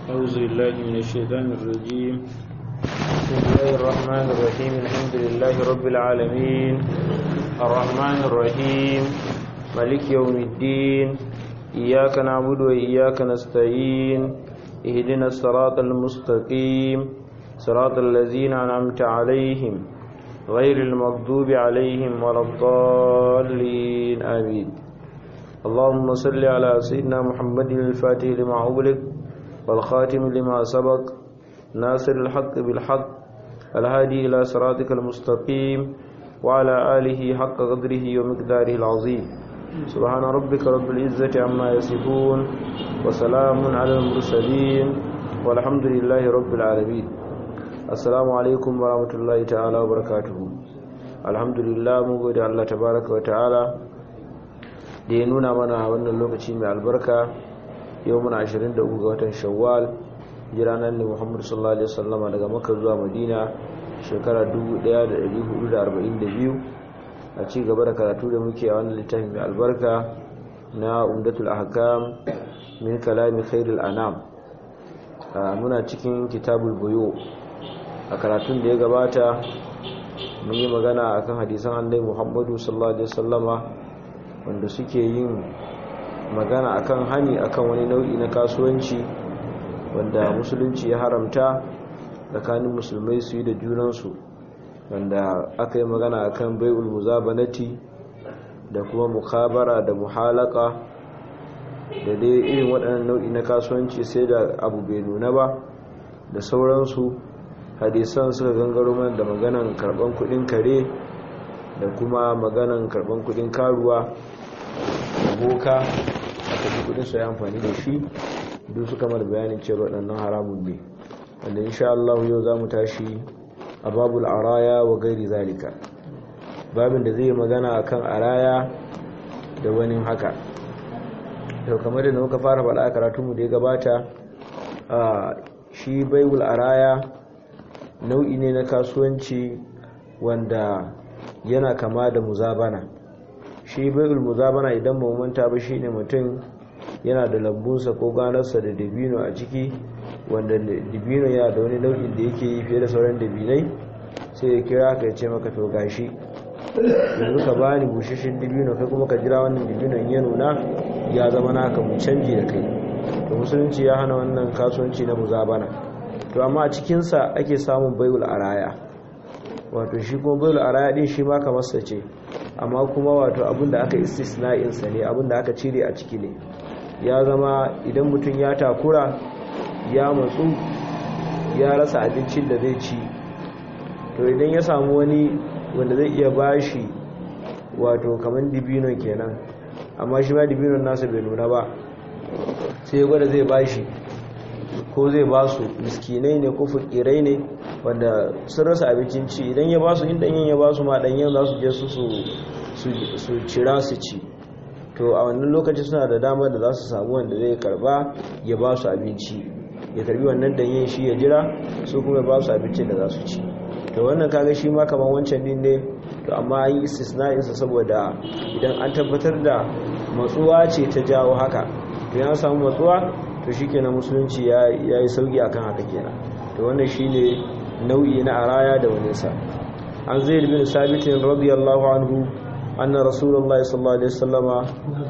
أعوذ بالله من الشيطان الرجيم. بسم الله الرحمن الرحيم. الحمد لله رب العالمين الرحمن الرحيم مالك يوم الدين. إياك نعبد وإياك نستعين. اهدنا الصراط المستقيم صراط الذين أنعمت عليهم غير المغضوب عليهم ولا الضالين آمين. اللهم صل على سيدنا محمد الفاتح لما أغلق والخاتم لما سبق ناصر الحق بالحق الهادي إلى صراطك المستقيم وعلى آله حق قدره ومقداره العظيم. سبحان ربك رب العزة عما يصفون وسلام على المرسلين والحمد لله رب العالمين. السلام عليكم ورحمة الله تعالى وبركاته. الحمد لله mun gode Allah tabaraka wa ta'ala da ya nuna mana wannan lokaci mai albarka. Yau muna 23 ga watan Shawwal, jiranan ne Muhammad sallallahu alaihi wasallam daga Makka zuwa Madina shekara 1442. A ci gaba da karatu da muke a wannan littafin mai albarka na Umdatul Ahkam min kalami khairil anam. Muna cikin kitabul buyu. A karatun da ya gabata mun yi magana akan hadisan Annabi Muhammad sallallahu alaihi wasallama wanda suke yin magana akan hani akan wani nau'i na kasuwanci wanda musulunci ya haramta tsakanin musulmai su yi da junansu, wanda aka yi magana akan bai'ul muzabanati da kuma mukhabara da muhalaka da dai irin waɗannan nau'i na kasuwanci sai da abu bai nuna ba da sauransu. Hadisan suka gangaro mana da maganan karban kudin kare da kuma maganan karban kudin karuwa da boka aka fi kudin su ya amfani da shi, duk suka mara bayanin cewa waɗannan haramun ne, wanda insha Allah yau za mu tashi a babul araya wa gairi zalika, babin da zai magana akan araya da wani haka. to kamar da muka fara faɗa a karatunmu da ya gabata, shi bai'ul araya nau'i ne na kasuwanci wanda yana kama da muzabana. Shi bai'ul muzabana idan ba manta ba shine mutum yana da lambunsa ko ganarsa da dabino a ciki, wanda dabino yana da wani nau'in da yake yi fiye da sauran dabinai, sai ya kira ka ya ce maka to gashi yanzu ka bani bushashin dabino, kai kuma ka jira wannan dabino in ya nuna ya zama naka mu canji da kai. To musulunci ya hana wannan kasuwanci na muzabana. To amma a cikinsa ake samun bai'ul araya, wato shi kuma bai'ul araya din shi ma kamar sa ce, amma kuma wato abinda aka istisna'in sa ne, abinda aka cire a ciki ne. Ya zama idan mutum ya takura ya matsu ya rasa abincin da zai ci, to idan ya samu wani wanda zai iya bashi wato kamar dibinon kenan, amma shi ma dibinon nasa bai nuna ba, sai ya gwada zai bashi ko zai ba su miskinai ne ko fakirai ne wanda sun rasa abincin ci. Idan ya ba su, in danyen ya ba su ma danyen za su je su cira su ci, to a wannan lokaci suna da damar da za su samu wanda zai karba ya ba su abinci, ya karbi wannan danyen shi ya jira su kuma ba su abincin da za su ci. to wannan kaga shi ma kamar wancan din ne, to amma an yi istisna'insa saboda idan an tabbatar da matsuwa ce ta jawo haka, to ya samu matsuwa to shikenan musulunci ya yi sauki akan haka kenan. to wannan shine nau'i na araya da wani sa. an Zaid bin Sabit radiyallahu anhu anna Rasulullahi sallallahu alaihi wasallama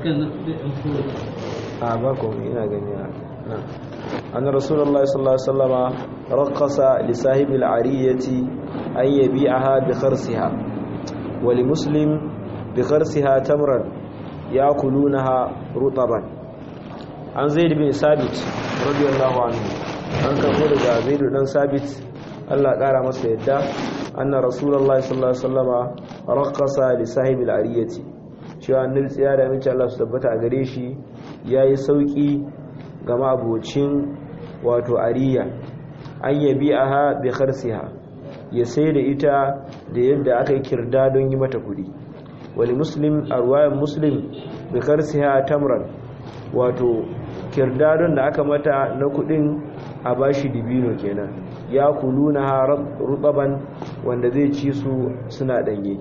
ina gani na anna Rasulullahi sallallahu alaihi wasallama raqqasa li sahibil ariyati an yabi'aha bi kharsiha wa li muslim bi kharsiha tamran yakulunaha rutaban. an Zaid bin Sabit radiyallahu anhu, an karbo daga Zaid dan Sabit Allah kara masa yadda, anna Rasulullahi sallallahu alaihi wasallama raqqasa li sahibil ariyati, cewa annabi tsaya da mace Allah su tabbata a gare shi yayi sauki ga mabocin wato ariya, an yabi'aha bi kharsiha, ya sai da ita da yadda aka kirda don yi mata kudi. wali muslim arwayan muslim bi kharsiha tamran, wato kirdadon da aka mata na kudin a bashi dibino kenan, ya kuluna rutaban, wanda zai ci su suna danye.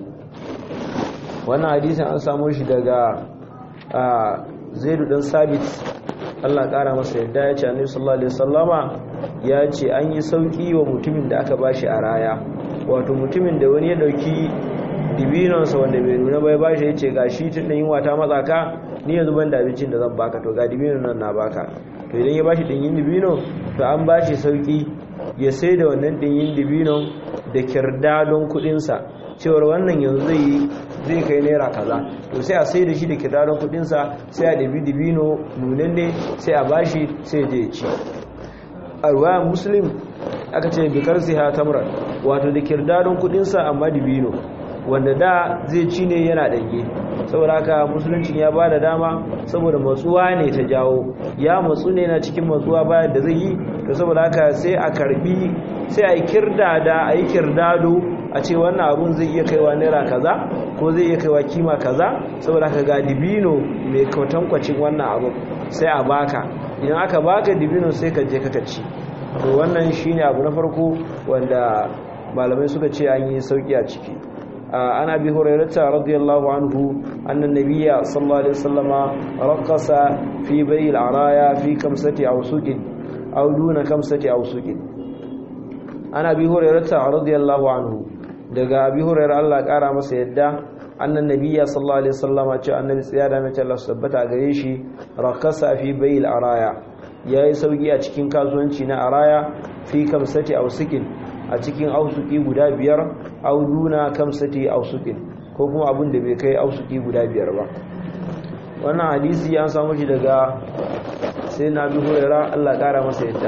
wannan hadisin an samu shi daga Zaid dan Sabit Allah ƙara masa yadda ya ce annabi sallallahu alaihi wasallama ya ce an yi sauki wa mutumin da aka bashi a raya, wato mutumin da wani ya dauki dibinonsa wanda bai nuna bai bashi ya ce gashi tun da yunwa ta matsa ka ni yanzu ban da abincin da zan baka, to ga dibinon nan na baka. To idan ya bashi dinyin dibino to an bashi sauki ya sai da wannan dinyin dibinon da kirdadon kudinsa, cewar wannan yanzu zai kai naira kaza, to sai a sai da shi da kirdadon kudinsa, sai a dabi dibino nunanne sai a bashi sai je ya ci. A ruwayan muslim aka ce bikar siha tamran, wato da kirdadon kudinsa amma dibino wanda da zai ci ne yana ɗanye. Saboda haka musuluncin ya ba da dama, saboda matsuwa ne ta jawo, ya matsu ne na cikin matsuwa bayan da zai yi, to saboda haka sai a karbi, sai a yi kirdado a ce wannan abun zai iya kaiwa naira kaza ko zai iya kaiwa kima kaza, saboda haka ga dibino mai kwatankwacin wannan abun sai a baka. Idan aka baka dibino sai ka je ka ci. To wannan shine abu na farko wanda malamai suka ce an yi sauki a ciki. عن أبي هريرة رضي الله عنه أن النبي صلى الله عليه وسلم رقص في بيع العرايا في كمسة أوسق أو دون كمسة أوسق. عن أبي هريرة رضي الله عنه دقى أبي هريرة الله قال مسيدة أن النبي صلى الله عليه وسلم النبي سيادة مثل الله سبت أغريشي رقص في بيع العرايا يا يسوي أتكين كازوانشينا عرايا في كمسة أوسق a cikin ausuki guda biyar, auduna kamsati ausukin, ko kuma abin da bai kai ausuki guda biyar ba. Wannan hadisi an samu shi daga sai na bi hurera Allah kara masa yadda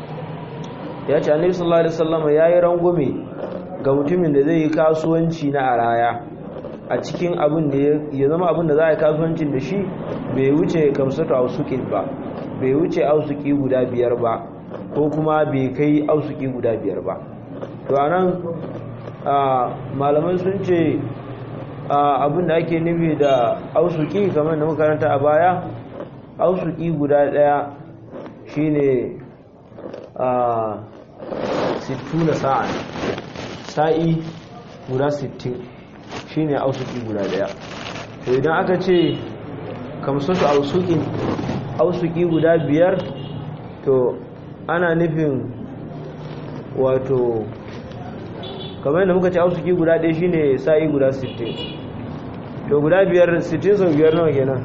ya ce annabi sallallahu alaihi wasallam yayi rangume ga mutumin da zai yi kasuwanci na araya a cikin abin da ya zama abin da za a yi kasuwancin da shi bai wuce kamsatu ausukin ba, bai wuce ausuki guda biyar ba, ko kuma bai kai ausuki guda biyar ba. To anan malamai sun ce abin da ake nufi da ausuki kamar da makaranta a baya, ausuki guda daya shine 60 sa'i guda 60 shine ausuki guda daya. To idan aka ce kamsatu ausuki guda biyar, to ana nufin wato kamar yadda muka ce ausuki guda ɗaya shine sa'i guda 60, to guda biyar 60 sau biyar nawa kenan?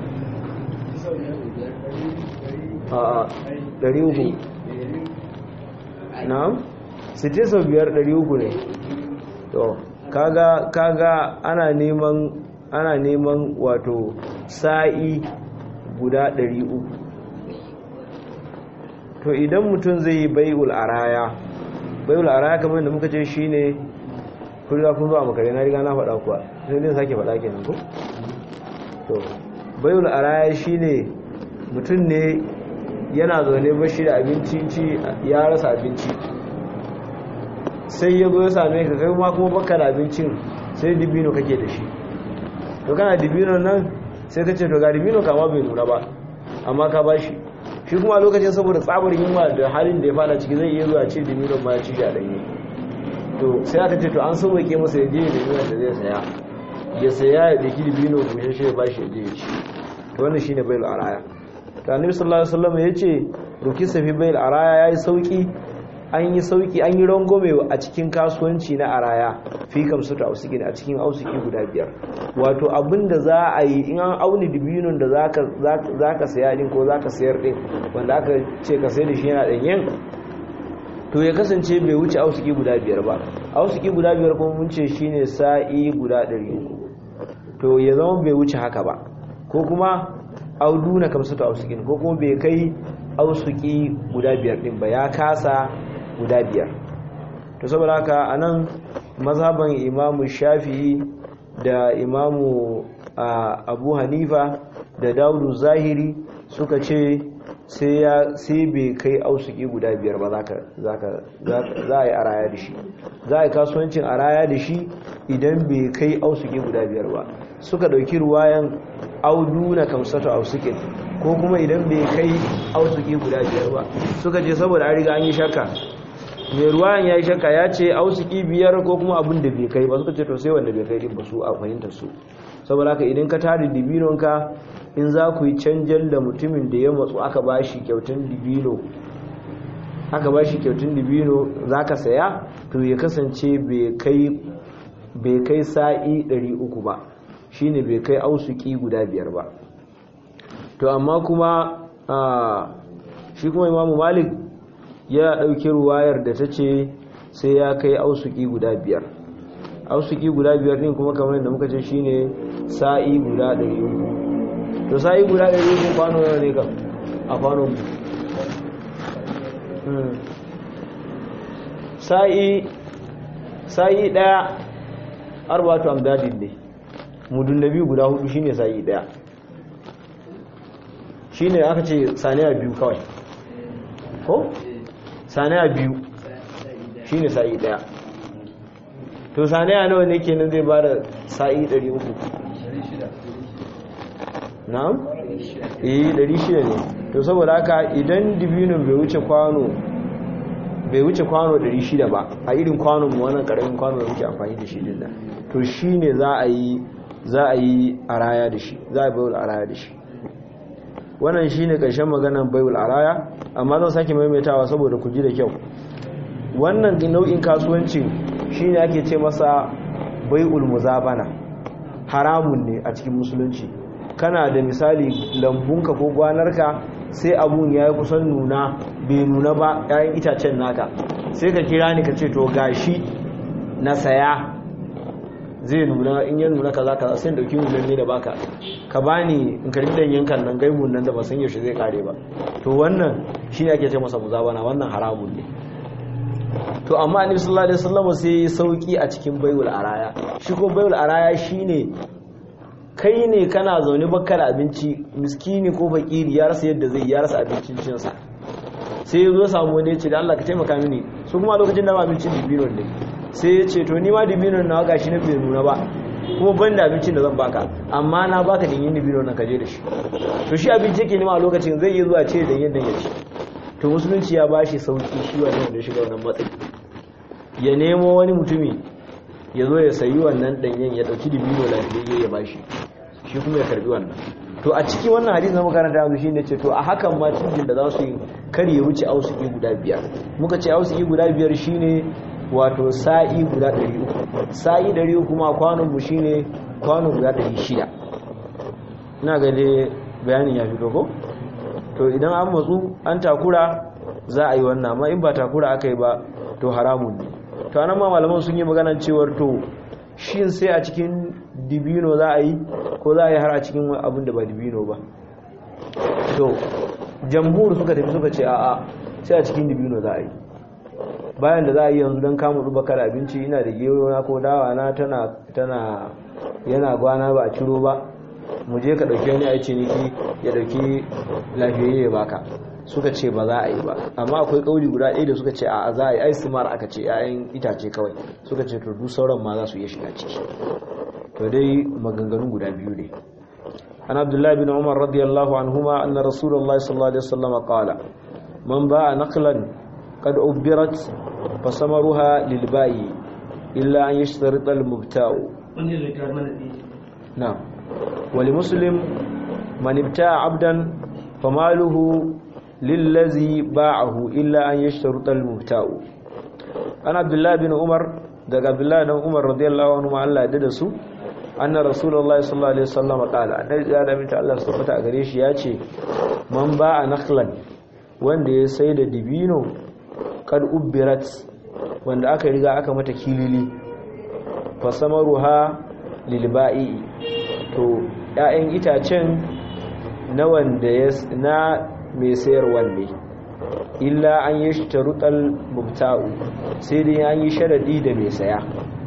a 300. na'am 60 sau biyar 300 ne. To kaga ana neman wato sa'i guda 300. to idan mutum zai yi bai'ul araya kamar da muka ce shine kun zuwa makare na riga na faɗa kuwa sai dai sake faɗa kenan ko. To bai'ul araya shine mutum ne yana zaune bashi da abinci ya rasa abinci, sai ya zo ya same ka kai ma kuma baka da abincin, sai dibino kake da shi. to kana dibino nan sai ka ce to ga dibino kama bai nuna ba amma ka bashi, shi kuma a lokacin saboda tsabar yunwa da halin da ya fada ciki zai iya zuwa ce dibino ma ya ci shi a ɗanye. To sai aka ce to an sauwake masa ya je da dibino da zai saya ya daki dibino bushashe ya bashi ya je ya ci. to wannan shine bai'ul araya. to annabi sallallahu alaihi wasallam ya ce rukisa fi bai'ul araya yayi sauki, an yi rangome a cikin kasuwanci na araya fi kamsuta ausikin a cikin ausiki guda biyar. Wato abinda za a yi in an auni dibinon da zaka saya din ko zaka sayar din wanda aka ce ka sai da shi yana danyen, to ya kasance bai wuce ausiki guda biyar ba. Ausiki guda biyar kuma mun ce shine sa'i guda 300, to ya zama bai wuce haka ba, ko kuma auduna kamsuta ausikin, ko kuma bai kai ausuki guda biyar din ba, ya kasa guda biyar. To saboda haka anan mazhaban imamu Shafi'i da imamu Abu Hanifa da Dawudu Zahiri suka ce sai bai kai ausuki guda biyar ba za a yi araya da shi, za a yi kasuwancin araya da shi idan bai kai ausuki guda biyar ba. Suka dauki ruwayan auduna kamsata ausukin, ko kuma idan bai kai ausuki guda biyar ba. Suka ce saboda an riga an yi shakka mai ruwayan ya yi shakka ya ce ausiki 5 ko kuma abin da bai kai ba, suka ce to sai wanda bai kai din ba su a fahimtar su. saboda haka idan ka tare dibinonka in za ku yi canjan da mutumin da ya matsu aka ba shi kyautun dibino za ka saya, to ya kasance bai kai sa'i 300 ba, shi ne bai kai ausuki guda 5 ba. to amma kuma shi kuma imamu malik ya ɗauki ruwayar da ta ce sai ya kai ausuki guda 5. ausuki guda 5 ɗin kuma kamar yadda muka ce shi ne sa'i guda 300. to sa'i guda 300 kwano yana ne kam a kwanon sa'i ɗaya arba'atu amdadin ne, mudun da biyu guda 4 shine sa'i ɗaya, shine aka ce saniya 2 kawai ko saniya 2 shine sa'i ɗaya. to saniya nawa ne kenan zai bada sa'i 300? na'am 600 ne. to saboda haka idan dibinin bai wuce kwano 600 ba, a irin kwanon mu wannan karamin kwano da muke amfani da shi din nan, to shine za a yi araya da shi, za a baiwul araya da shi. wannan shine karshen maganar baiwul araya, amma zan sake maimaitawa saboda ku ji da kyau. wannan nau'in kasuwancin shine ake ce masa bai'ul muzabana, haramun ne a cikin musulunci. kana da misali lambunka ko gwanarka sai abun ya yi kusan nuna bai nuna ba, 'ya'yan itacen naka, sai ka kira ni ka ce to gashi na saya zai nuna, in ya nuna kaza sai dauki nunan ne da baka ka bani in karbi dan yankan nan gaibun nan da ba san yaushe zai kare ba. to wannan shine ake ce masa muzabana, wannan haramun ne. to amma annabi sallallahu alaihi wasallam sai ya sauki a cikin bai'ul araya. shi ko bai'ul araya shine kai ne kana zaune baka da abinci, miskini ko fakiri ya rasa yadda zai, ya rasa abincin cinsa, sai ya zo samu wani ya ce da Allah ka taimaka mini, su kuma lokacin da ma abincin dibinon ne, sai ya ce to ni ma dibinon na gashi na bai nuna ba kuma ban da abincin da zan baka, amma na baka dinyin dibinon nan ka je da shi. to shi abinci yake nema a lokacin, zai iya zuwa ce da yadda ya ci. to musulunci ya bashi sauki shi wannan da shiga wannan matsayi, ya nemo wani mutumi ya zo ya sayi wannan danyen ya dauki dibino lafiyayye ya bashi, shi kuma ya karbi wannan. to a cikin wannan hadisi na makaranta yanzu shine ce to a hakan ma cikin da za su yi kar ya wuce ausuki guda 5. muka ce ausuki guda 5 shine wato sa'i guda 300. sa'i 300 kuma kwanon mu shine kwano guda 600. ina ga dai bayanin ya fito ko? to idan an matsu an takura za a yi wannan, amma in ba takura aka yi ba to haramun ne. to anan ma malaman sun yi maganar cewar to shin sai a cikin dibino za a yi ko za a yi har a cikin abin da ba dibino ba? to jamhur suka tafi suka ce a'a sai a cikin dibino za a yi. bayan da za a yi yanzu don kamun rubakar abinci, ina da gero na ko dawa na tana yana gwana ba a ciro ba, mu je ka dauki wani a ciniki ya dauki lafiyayye ya baka, suka ce ba za a yi ba. amma akwai kauli guda ɗaya da suka ce a za a yi aisimar, aka ce 'ya'yan itace kawai, suka ce to duk sauran ma za su iya shiga ciki. to dai maganganun guda biyu ne. an abdullahi bin umar radiyallahu anhuma anna rasulullahi sallallahu alaihi wasallam qala man ba'a naqlan qad ubirat fa samaruha lil ba'i illa an yashtarita al mubta'u. na'am wa li muslim man ibta'a 'abdan famaluhu lillazi ba'ahu illa an yashtaruta al-mubta'u. an abdullah bin umar, daga abdullah bin umar radiyallahu anhu ma Allah ya dada su, anna rasulullahi sallallahu alaihi wasallam qala, annabi ya da minta Allah subhanahu a gare shi ya ce man ba'a nakhlan, wanda ya sai da dibino, kad ubirat, wanda aka riga aka mata kilili, fa samaruha lil ba'i, to 'ya'yan itacen na wanda na mai sayarwa ne, illa an yi shtarutal mubta'u, sai dai an yi sharadi da mai saya.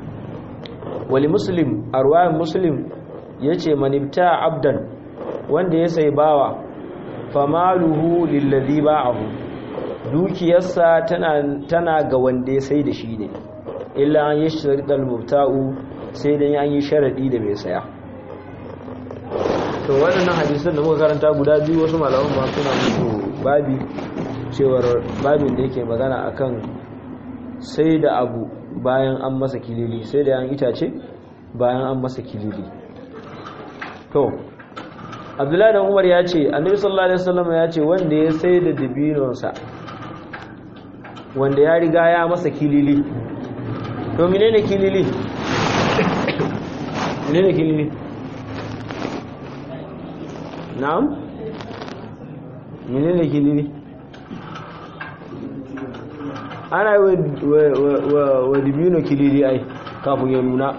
wali muslim, a ruwayan muslim ya ce manibta abdan, wanda ya sai bawa, famaluhu lillazi ba'ahu, dukiyarsa tana ga wanda ya sai da shi ne, illa an yi shtarutal mubta'u, sai dai an yi sharadi da mai saya. to waɗannan hadisan da muka karanta guda biyu, wasu malaman ma suna musu babi cewar babin da yake magana akan sai da abu bayan an masa kilili, sai da yan itace bayan an masa kilili. To Abdullahi dan Umar ya ce Annabi sallallahu alaihi wasallam ya ce wanda ya sai da dabinonsa wanda ya riga ya masa kilili. To menene kilili? Menene kilili? Na'am? Menene kilili? Ana wa dibino kilili ai kafin ya nuna.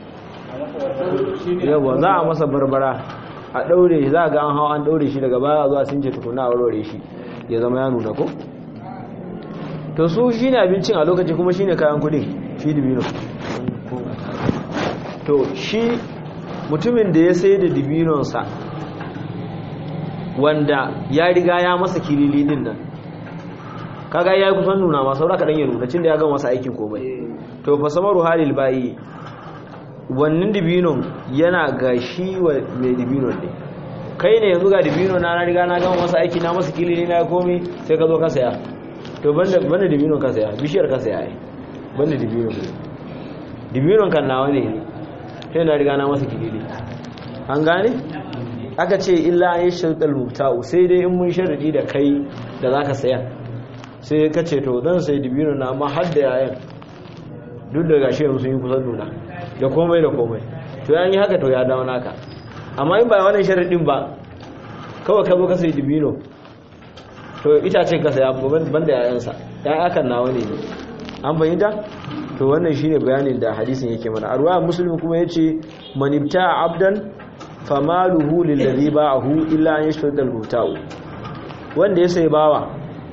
Yawa za a masa barbara a daure shi, za ga an hawa an daure shi daga baya zuwa sun ce tukuna a warware shi ya zama ya nuna ko. To su shine abincin a lokaci kuma shine kayan kudin shi dibino. To shi mutumin da ya sai da dibinonsa wanda ya riga ya masa kilili din nan, kaga ya yi kusan nuna ma saura kaɗan ya nuna cin da ya gama masa aikin komai. To fa samaru halil bayi, wannan dibinon yana ga shi wa mai dibinon ne. Kai ne yanzu ga dibino na riga na gama masa aiki na masa kilili na komai sai ka zo ka saya. To banda dibinon ka saya, bishiyar ka saya ai banda dibinon kan nawa ne sai na riga na masa kilili. An gane? Aka ce illa an yi sharɗar mubta'u, sai dai in mun sharadi da kai da zaka saya, sai ka ce to zan sai dibino na amma har da yayan duk da gashi yanzu sun yi kusan nuna da komai da komai, to yan yi haka to ya dawo naka. Amma in ba wannan sharadin ba kawai ka zo ka sai dibino to itacen ka saya ban da yayansa, ya akan nawa ne. An bayyana? To wannan shine bayanin da hadisin yake mana. A ruwayar Muslim kuma yace man ibta'a abdan famaluhu lillazi ba'ahu illa an yashhada al-muta'u, wanda ya sai bawa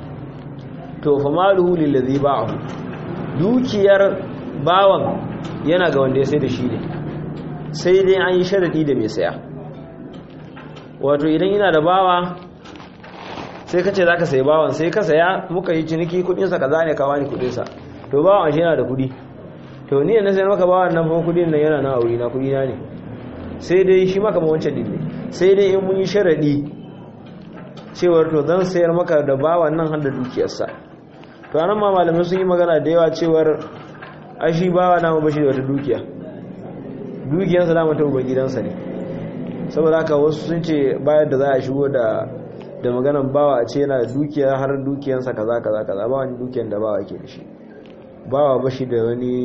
to famaluhu lillazi ba'ahu, dukiyar bawan yana ga wanda ya sai da shi ne, sai dai an yi sharadi da mai saya. Wato idan ina da bawa sai kace zaka sai bawan, sai ka saya muka yi ciniki kudin sa kaza ne, ka wani kudin sa, to bawan shi yana da kudi, to ni ne sai maka bawan nan fa kudin nan yana na aure na, kudi na ne, sai dai shi maka wancan din ne, sai dai in mun yi sharadi cewar to zan sayar maka da bawan nan har da dukiyarsa. To anan ma malamai sun yi magana da yawa cewar ashi bawa na mu bashi da wata dukiya, dukiyarsa da mata uban gidansa ne. Saboda haka wasu sun ce bayan da za a shigo da maganan bawa a ce yana da dukiya har dukiyarsa kaza kaza kaza, ba wani dukiyar da bawa ke da shi. Bawa bashi da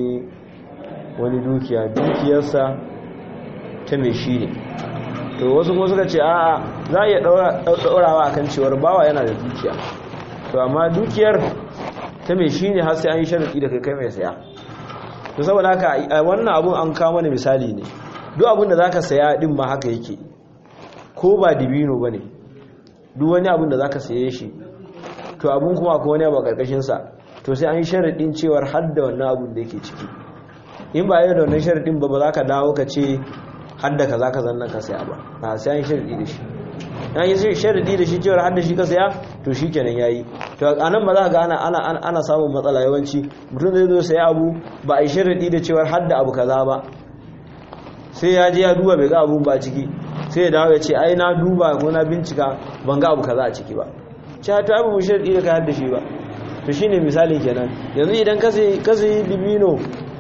wani dukiya, dukiyarsa ta mai shi ne. To wasu kuma suka ce a'a za a iya ɗaurawa akan cewar bawa yana da dukiya, to amma dukiyar ta mai shi ne har sai an yi sharaɗi da kai mai saya. To saboda haka wannan abun an kawo mana misali ne, duk abin da za ka saya ɗin ma haka yake, ko ba dibino ba ne, duk wani abin da za ka saye shi to abun kuma akwai wani abu a ƙarƙashinsa, to sai an yi sharaɗin cewar har da wannan abun da yake ciki. In ba yi da wannan sharaɗin ba za ka dawo ka ce hadda kaza ka zannan ka saya ba, a sai an sharadi da shi. An yi sharadi da shi cewar hadda shi ka saya to shi kenan yayi. To anan ba za ka ga ana samun matsala yawanci, mutum zai zo saya abu ba a yi sharadi da cewar hadda abu kaza ba, sai ya je ya duba bai ga abun ba a ciki, sai ya dawo ya ce ai na duba ko na bincika ban ga abu kaza a ciki ba, ce ta abu mu sharadi da ka hadda shi ba. To shine misalin kenan. Yanzu idan ka sayi dibino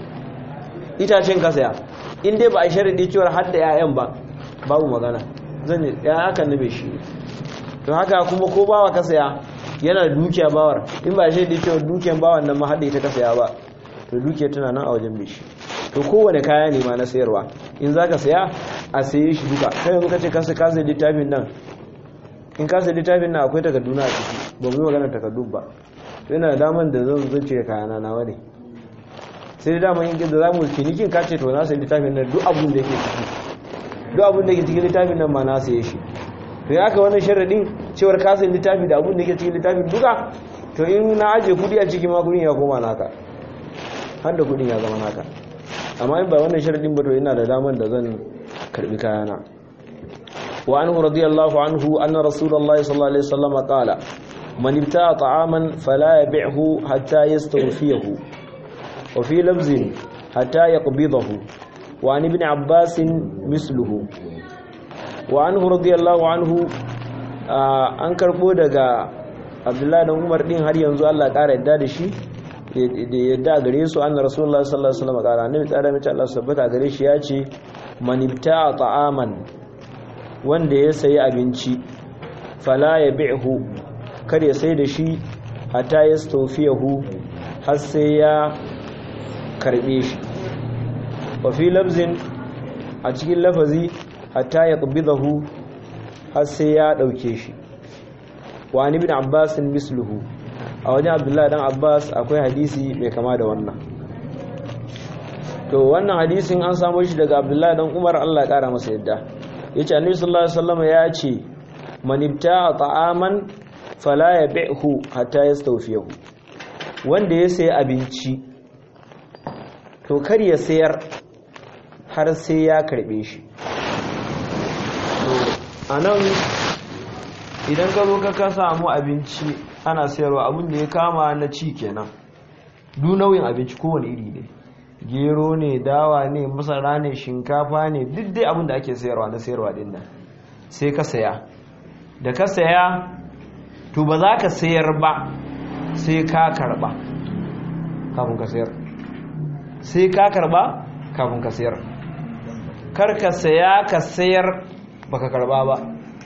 itacen ka saya, in dai ba a sharadi cewar har da 'ya'yan ba babu magana, zan yi ya hakan na bai shi. To haka kuma ko bawa ka saya yana da dukiya bawar, in ba a sharadi cewar dukiyan bawan nan ma har da ita ka saya ba, to dukiya tana nan a wajen bai shi. To kowane kaya ne ma na sayarwa, in za ka saya a saye shi duka. Kai yanzu ka ce ka sai littafin nan, in ka sai littafin nan akwai takardu na a ciki, ba mu yi maganar takardu ba, to yana da daman da zan cire kayana nawa ne. Sai da daman yin da za mu cinikin ka ce to na sai littafin nan duk abun da yake ciki, duk abun da yake cikin littafin nan ma na saye shi. To ya aka wannan sharadin cewar ka sai littafi da abun da yake cikin littafin duka, to in na aje kudi a ciki ma kudin ya koma naka, har da kudin ya zama naka. Amma in ba wannan sharadin ba to ina da daman da zan karbi kayana. Wa anhu radiyallahu anhu anna rasulullahi sallallahu alaihi wasallam qala man ibta'a ta'aman fala yabi'hu hatta yastawfiyahu wa fi lafzin hatta yaqbidahu wa an ibn Abbas misluhu. Wa anhu radiyallahu anhu an karbo daga Abdullahi dan Umar din har yanzu Allah ƙara yadda da shi yadda gare su anna rasulullahi sallallahu alaihi wasallam qala annabi tsara mace Allah sabbata gare shi ya ce man ibta'a ta'aman wanda ya sayi abinci fala yabi'hu kar ya sai da shi hatta yastawfiyahu har sai ya karbe shi wa fi lafzin a cikin lafazi hatta yaqbidahu har sai ya dauke shi wa ibn Abbas misluhu a wajen Abdullahi dan Abbas akwai hadisi mai kama da wannan to wannan hadisin an samu shi daga Abdullahi dan Umar Allah ya kara masa yadda yace Annabi sallallahu alaihi wasallam ya ce man ibta'a ta'aman fala yabi'hu hatta yastawfiyahu wanda ya sayi abinci to kar ya sayar har sai ya karbe shi to anan idan ka zo ka samu abinci ana sayarwa abin da ya kama na ci kenan duk nau'in abinci kowane iri ne gero ne dawa ne masara ne shinkafa ne duk dai abin da ake sayarwa na sayarwa din nan sai ka saya da ka saya to ba za ka sayar ba sai ka karba kafin ka sayar sai ka karba kafin ka sayar kar ka saya ka sayar baka karba ba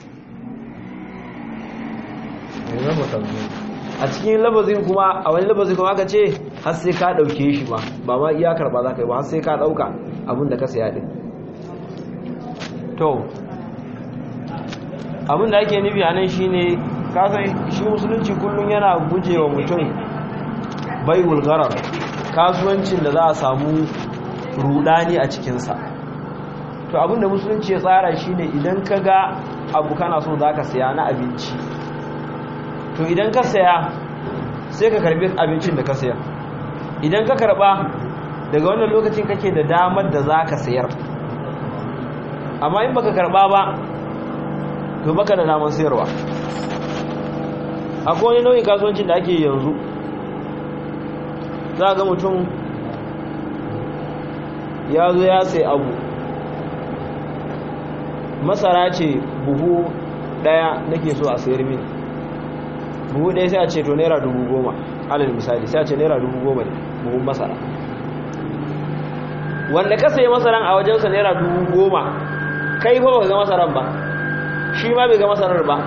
a cikin labazin kuma a wani labazin kuma aka ce har sai ka dauke shi ba ma iya karba za ka yi ba har sai ka dauka abin da ka saya din to abin da ake nufi a nan shine kasan shi musulunci kullum yana gujewa mutum bai'ul gharar kasuwancin da za a samu rudani a cikinsa to abin da musulunci ya tsara shine idan ka ga abu kana so za ka saya na abinci to idan ka saya sai ka karbi abincin da ka sayar idan ka karba daga wannan lokacin kake da damar da za ka sayar amma in baka karba ba to baka da damar sayarwa akwai wani nau'in kasuwancin da ake yanzu za ga mutum ya zo ya sai abu masara ce buhu daya nake so a sayar mini buhu ɗaya sai a ce to naira 10,000 alal misali sai a ce naira 10,000 ne buhun masara wanda ka sayi masaran a wajensa naira 10,000 kai fa baka ga masaran ba shi ma bai ga masarar ba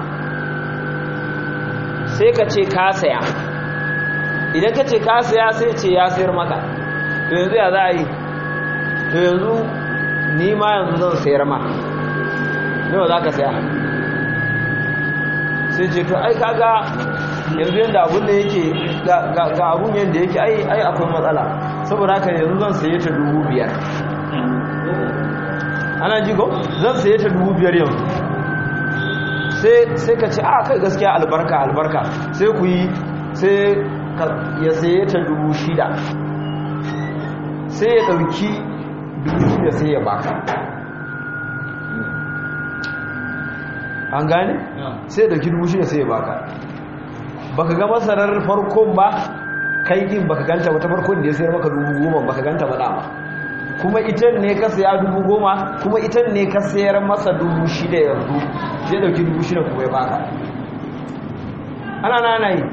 sai ka ce ka saya idan ka ce ka saya sai ce ya sayar maka to yanzu ya za a yi to yanzu ni ma yanzu zan sayar ma nawa za ka saya sai ce to ai kaga yanzu yadda abun da yake ga abun yadda yake ai akwai matsala saboda haka yanzu zan saye ta 5,000 ana ji ko zan saye ta 5,000 yanzu sai ka ce a kai gaskiya albarka sai ku yi sai ya saye ta 6,000 sai ya dauki 6,000 sai ya baka an gane? sai da kirbu shi sai baka baka ga masarar farkon ba kai din baka ganta wata farkon da ya sayar maka 10,000 baka ganta ba dama kuma ita ne ka saya 10,000 kuma ita ne ka sayar masa 6,000 yanzu sai dauki 6,000 kuma ya baka ana yi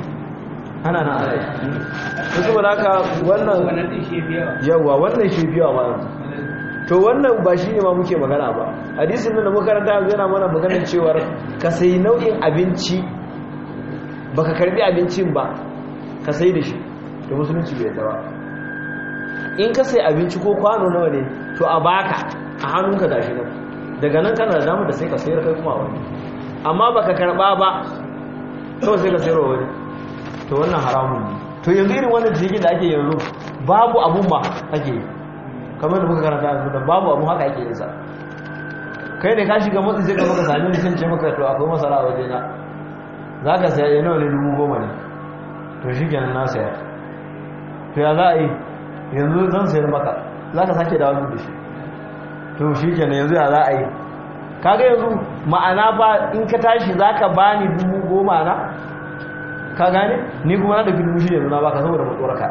to saboda haka wannan yawa wannan shi biyawa ba to wannan ba shi ne ma muke magana ba hadisin nan da makaranta yanzu yana mana maganar cewar ka sayi nau'in abinci baka karbi abincin ba ka sayi da shi to musulunci bai yadda ba in ka sayi abinci ko kwano nawa ne to a baka a hannunka gashi nan daga nan kana da damar da sai ka sayar kai kuma wani amma baka karba ba to sai ka sayarwa wani to wannan haramun ne to yanzu irin wannan jirgin da ake yanzu babu abun ba ake yi kamar da muka karanta yanzu da babu abu haka ake yinsa kai ne ka shiga matsi sai ka maka sami nisan ce maka to akwai masara a waje na za ka saya yana wani 10,000 ne to shi kenan na saya to ya za a yi yanzu zan sayar maka za ka sake dawo da shi to shi kenan yanzu ya za a yi kaga yanzu ma'ana ba in ka tashi za ka ba ni 10,000 na ka gane ni kuma na ɗauki 6,000 yanzu na baka saboda matsoraka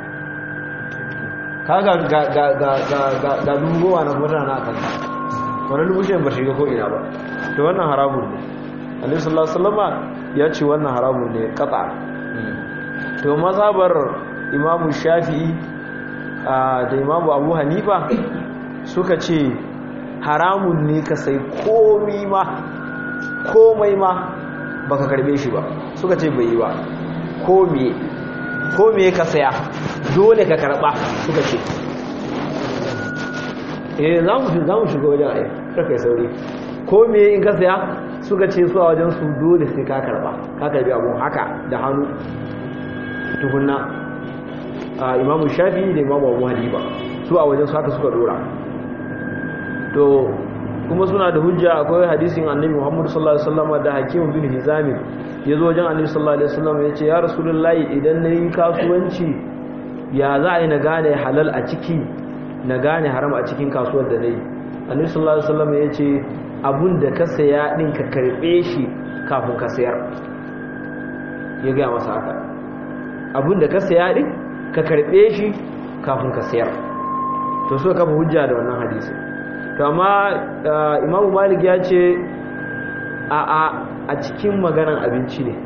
kaga ga 10,000 na kuma na kan wani 6,000 ba shiga ko ina ba to wannan haramun ne Annabi sallallahu alaihi wasallam ya ce wannan haramun ne qata to mazhabar imamu shafi'i da imamu abu hanifa suka ce haramun ne ka sai komai ma baka karbe shi ba, suka ce bai yi ba. komai ka saya dole ka karba, suka ce za mu shiga wajen ayi kai sauri. komai in ka saya suka ce su a wajen su dole sai ka karbi abun haka da hannu tukunna. imamu shafi da imamu abu hanifa su a wajen su haka suka dora. to kuma suna da hujja, akwai hadisin annabi Muhammad sallallahu alaihi wasallam da Hakim bin Hizam ya zo wajen annabi sallallahu alaihi wasallam ya ce ya rasulullahi idan nayi kasuwanci ya za a yi na gane halal a ciki na gane haram a cikin kasuwar da nayi. annabi sallallahu alaihi wasallam ya ce abun da ka saya din ka karbe shi kafin ka sayar. ya ga masa haka, abun da ka saya din ka karbe shi kafin ka sayar. to so kafa hujja da wannan hadisi. to amma imamu malik ya ce a cikin maganan abinci ne,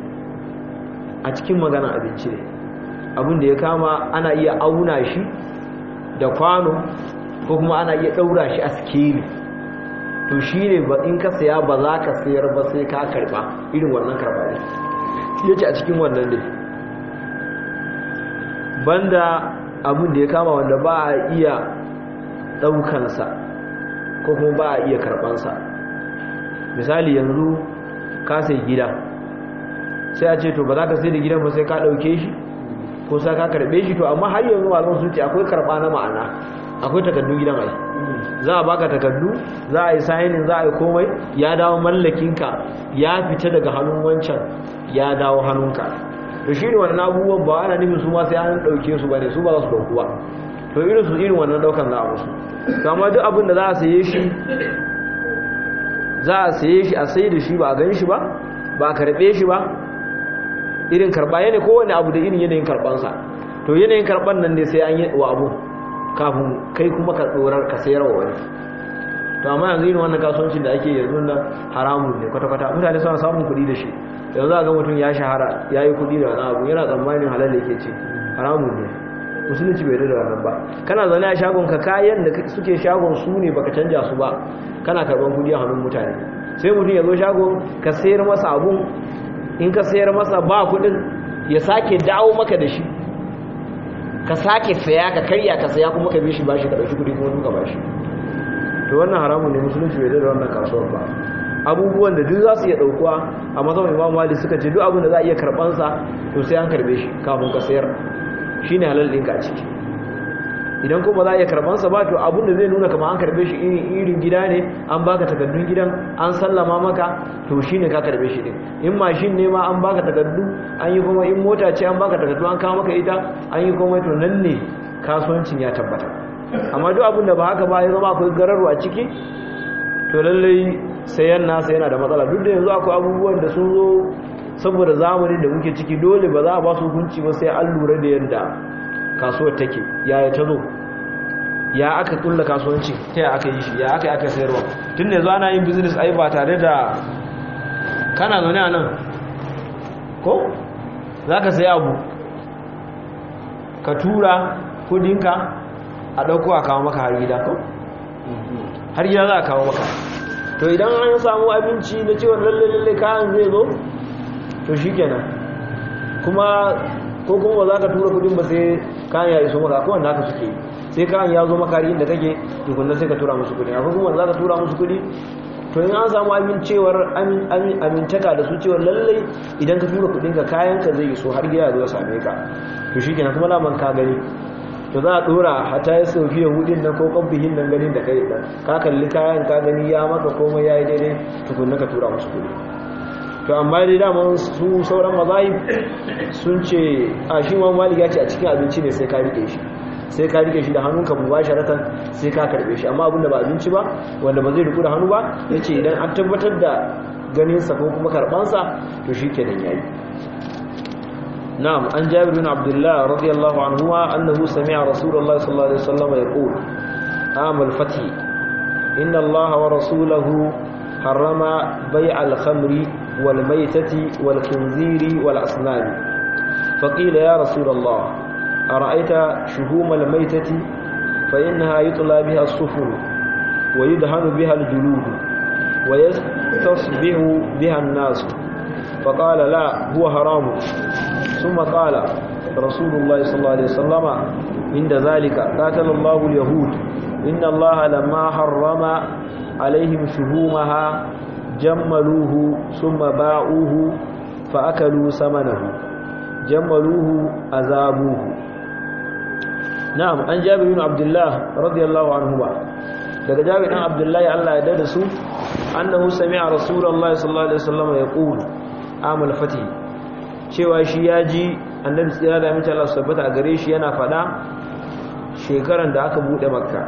abin da ya kama ana iya auna shi da kwano ko kuma ana iya daura shi a sikeli. to shi ne ba in ka saya ba za ka sayar ba sai ka karba irin wannan karba ne, ya ce a cikin wannan ne. banda abin da ya kama wanda ba a iya daukansa ko kuma ba a iya karbansa. misali yanzu ka sai gida, sai a ce to ba za ka sai da gidan ba sai ka dauke shi ko sai ka karbe shi. to amma har yanzu malaman sun ce akwai karba na ma'ana, akwai takardun gidan ai, za a baka takardu, za a yi signing, za a yi komai, ya dawo mallakinka, ya fita daga hannun wancan ya dawo hannunka. to shi ne wannan abubuwan ba ana nufin su ma sai an dauke su bane, su ba za su dauku ba. to irin wannan daukan za a musu. kama duk abin da za a saye shi a sai da shi ba a gan shi ba a karbe shi ba, irin karba yana kowane abu da irin yanayin karbansa. to yanayin karban nan ne sai an yi wa abu kafin kai kuma ka tsorar ka sayar wa wani. to amma yanzu irin wannan kasuwancin da ake yanzu na haramun ne kwata-kwata. mutane suna samun kuɗi da shi. yanzu za ga mutum ya shahara ya yi kuɗi da wani abu yana tsammanin halal yake ce, haramun ne. musulunci bai da wannan ba. kana zaune a shagon ka, kayan da suke shagon su ne baka canja su ba, kana karban kudi a hannun mutane. sai mutum ya zo shagon ka sayar masa abun, in ka sayar masa ba kudin ya sake dawo maka da shi, ka sake saya ka karya ka saya kuma ka bi shi bashi ka dauki kudi kuma duka bashi. to wannan haramun ne, musulunci bai da wannan kasuwar ba. abubuwan da duk za su iya daukuwa a mazhabin Imam Malik suka ce duk abin da za a iya karbansa to sai an karbe shi kafin ka sayar, shi ne halal ɗinka a ciki. idan kuma za a iya karbansa ba, to abin da zai nuna kama an karbe shi irin gida ne, an baka takardun gidan, an sallama maka, to shi ne ka karbe shi ɗin. in mashin ne ma an baka takardu, an yi kuma in mota ce an baka takardu an kawo maka ita, an yi kuma, to nan ne kasuwancin ya tabbata. amma duk abin da ba haka ba ya zama akwai gararo a ciki, to lallai sayan nasa yana da matsala. duk da yanzu akwai abubuwan da sun zo saboda zamanin da muke ciki, dole ba za a ba su hukunci ba sai an lura da yadda kasuwar take, yaya ta zo, ya aka kulla kasuwanci, ta ya aka yi shi, ya aka sayarwa. tun da yanzu ana yin business ai ba tare da kana zaune a nan ko za ka sayi abu ka tura kudinka a ɗauko a kawo maka har gida ko har gida za a kawo maka. to idan an samu abinci na cewa lalle kayan zai zo, to shi kenan. kuma ko kuma ba za ka tura kudin ba sai kayan ya iso maka, akwai wanda haka suke, sai kayan ya zo maka inda kake tukunna sai ka tura musu kudi. akwai kuma wanda za ka tura musu kudi, to in an samu amintaka da su cewar lallai idan ka tura kudin ka kayan ka zai iso har gida zo same ka, to shi kenan. kuma laman ka gani, to za a dora hata ya sauki yahudin nan ko kabbihin nan ganin da kai dan ka kalli kayan ka gani ya maka komai yayi daidai, tukunna ka tura musu kudi. to amma dai daman su sauran mazahib sun ce a shi ma malik ya ce a cikin abinci ne sai ka rike shi da hannunka mubasharatan sai ka karbe shi. amma abinda ba abinci ba wanda ba zai riku da hannu ba, yace idan an tabbatar da ganinsa ko kuma karbansa, to shikenan yayi. na'am, an Jabir bin Abdullah radiyallahu anhu annahu sami'a Rasulullah sallallahu alaihi wasallam yaqul amal fathi inna Allah wa rasulahu harrama bay'al khamri wal maytati wal khinziri wal asnam. فقيل يا رسول الله ara'aita shuhumal maitati fa innaha yutla biha as-sufur wa yudhanu biha al-julud wa yastasbihu biha an-nas فقال لا هو حرام ثم قال رسول الله صلى الله عليه وسلم عند ذلك قاتل الله اليهود إن الله لما حرم عليهم شهومها جملوه ثم باعوه فأكلوا ثمنه جملوه أذابوه. نعم عن جابر بن عبد الله رضي الله عنهما daga Jabir bin Abdullah Allah ya dade su annahu sami'a Rasulullahi sallallahu alaihi wasallam yaqul amul fatih cewa shi yaji annabi tsira da mace Allah subhanahu a gare shi yana fada shekaran da aka bude makka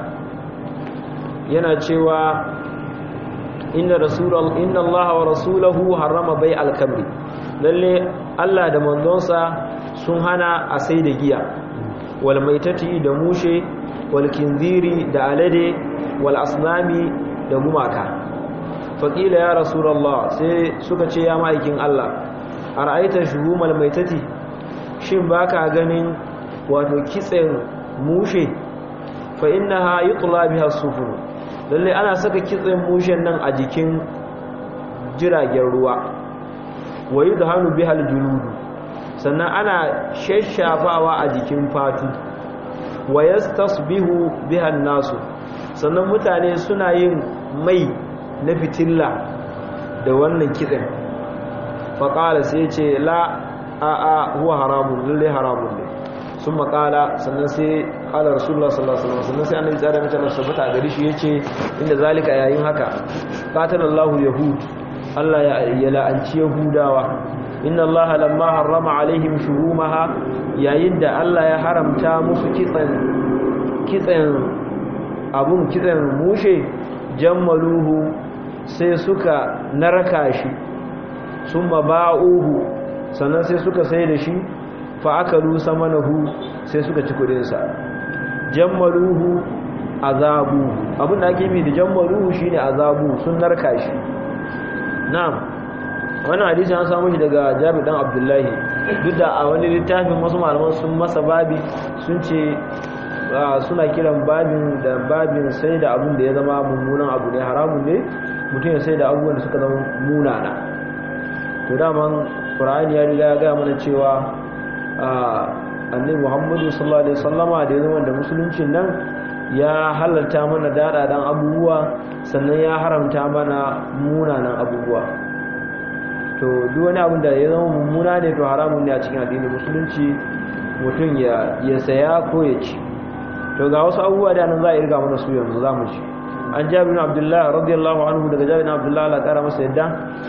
yana cewa inna Allah wa rasuluhu harrama bai al-kamri lalle Allah da manzonsa sun hana a sai da giya wal maitati da mushe wal kinziri da alade wal asnami da gumaka faqila ya rasulullah sai suka ce ya ma'aikin Allah ara'aita shuhumal maitati shin baka ganin wato kitsen mushe fa innaha yutla biha sufur lalle ana saka kitsen mushen nan a jikin jiragen ruwa wayu da hannu bihal juludu sannan ana shashafawa a jikin fatu wayastasbihu bihan nasu sannan mutane suna yin mai na fitilla da wannan kitsen faqala sai ce la a huwa haramun lalle haramun ne sun makala sannan sai ala rasulullah sallallahu alaihi wasallam sannan sai annabi tsara mace Allah sabata gari shi yace inda zalika yayin haka qatalallahu yahud Allah ya la'anci yahudawa inna Allah lamma harrama alaihim shurumaha yayin da Allah ya haramta musu kitsen mushe jammaluhu sai suka naraka shi summa ba'uhu sannan sai suka sai da shi fa akalu samanahu sai suka ci kudinsa jammaluhu azabu abin da ake bi da jammaluhu shine azabu sun narka shi na'am wannan hadisi an samu shi daga Jabir dan Abdullahi duk da a wani littafin wasu malaman sun masa babi sun ce suna kiran babin sai da abin da ya zama mummunan abu ne haramun ne mutum ya sai da abubuwan da suka zama munana to daman Qur'ani ya riga ya ga mana cewa annabi Muhammadu sallallahu alaihi wasallama da ya zama da musuluncin nan ya halalta mana dadadan abubuwa sannan ya haramta mana munanan abubuwa to duk wani abin da ya zama mummuna ne to haramun ne a cikin addinin musulunci mutum ya saya ko ya ci to ga wasu abubuwa da nan za a irga mana su yanzu za mu ci an Jabir bin Abdullah radiyallahu anhu daga Jabir bin Abdullah Allah kara masa yadda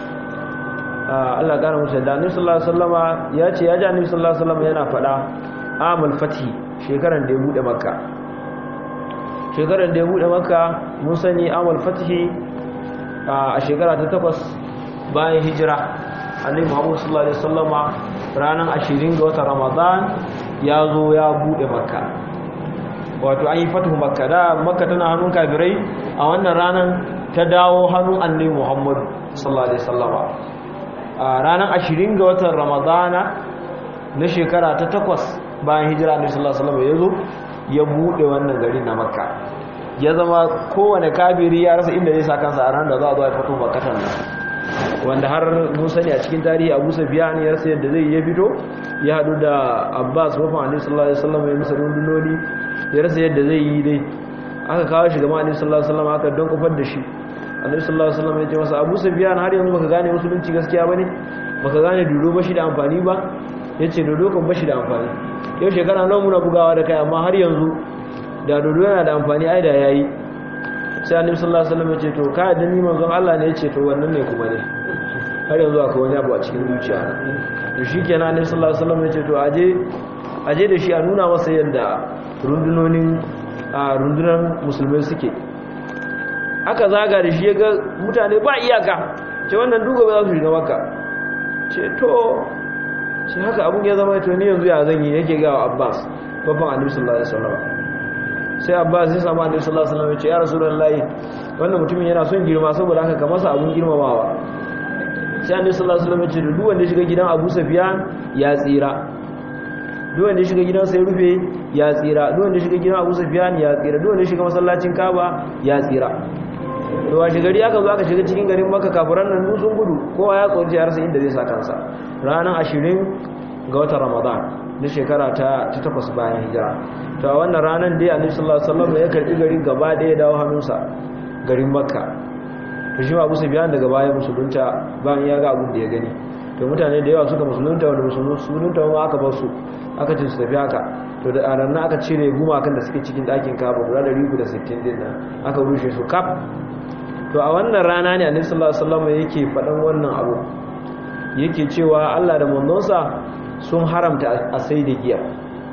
Allah kara masa yadda Annabi sallallahu alaihi wasallama ya ce ya ji Annabi sallallahu alaihi wasallama yana faɗa amul fati shekaran da ya bude makka shekaran da ya bude makka mun sani amul fatihi a shekara ta 8 bayan hijira Annabi Muhammad sallallahu alaihi wasallama ranar 20 ga watan Ramadan ya zo ya bude makka wato an yi fatuhu makka da makka tana hannun kafirai a wannan ranar ta dawo hannun Annabi Muhammad sallallahu alaihi wasallama a ranar 20 ga watan Ramadana na shekara ta 8 bayan hijira Annabi sallallahu alaihi wasallam ya zo ya bude wannan gari na Makka ya zama kowane kafiri ya rasa inda zai sa kansa a ran da za a zo a fito Makkatan nan wanda har mun sani a cikin tarihi Abu Sufyan ya rasa yadda zai fito ya hadu da Abbas baban Annabi sallallahu alaihi wasallam ya musa rundunoni ya rasa yadda zai yi dai aka kawo shi ga Annabi sallallahu alaihi wasallam aka don kofar da shi Annabi sallallahu alaihi wasallam ya ce masa Abu Sufyan har yanzu baka gane musulunci gaskiya bane baka gane dodo ba shi da amfani ba yace dodo kan ba shi da amfani yau shekara nan muna bugawa da kai amma har yanzu da dodo yana da amfani ai da yayi sai Annabi sallallahu alaihi wasallam ya ce to ka da ni manzon Allah ne yace to wannan ne kuma ne har yanzu akwai wani abu a cikin zuciya to shikenan Annabi sallallahu alaihi wasallam ya ce to aje da shi a nuna masa yadda rundunar musulmai suke aka zaga da shi ga mutane ba iyaka ce wannan dugo ba za su shiga Makka ce to shi haka abun ya zama to ni yanzu ya zan yi yake ga Abbas babban Annabi sallallahu alaihi wasallam sai Abbas ya samu Annabi sallallahu alaihi wasallam ya ce ya Rasulullahi wannan mutumin yana son girma saboda haka ka masa abun girmamawa sai Annabi sallallahu alaihi wasallam ya ce duk wanda shiga gidan Abu Sufyan ya tsira duk wanda ya shiga gidansa ya rufe ya tsira, duk wanda ya shiga gidan Abu Sufyan ya tsira, duk wanda ya shiga masallacin Kaaba ya tsira. to washe gari aka zo aka shiga cikin garin Makka, kafiran nan sun gudu, kowa ya tsorci har sai inda zai sa kansa. Ranar 20 ga watan Ramadan na shekara ta 8 bayan hijira. To a wannan ranar dai Annabi sallallahu alaihi wasallam ya karbi garin gaba da ya dawo hannunsa, garin Makka. To shi Abu Sufyan daga baya musulunta bayan ya ga abin da ya gani. To mutane da yawa suka musulunta, wanda musulunta ma aka bar su, aka ce su tafi haka. To da ranar aka cire gumakan da suke cikin ɗakin Kaaba guda 360 din nan aka rushe su kaf. To a wannan rana ne Annabi sallallahu alaihi wasallam yake faɗan wannan abu, yake cewa Allah da manzonsa sun haramta a sai da giya.